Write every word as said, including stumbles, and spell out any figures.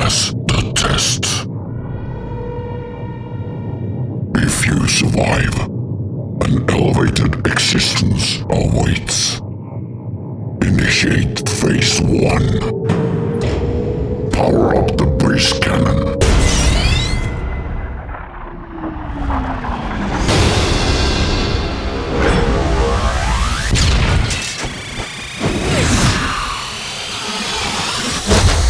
pass the test. If you survive, an elevated existence awaits. Initiate phase one.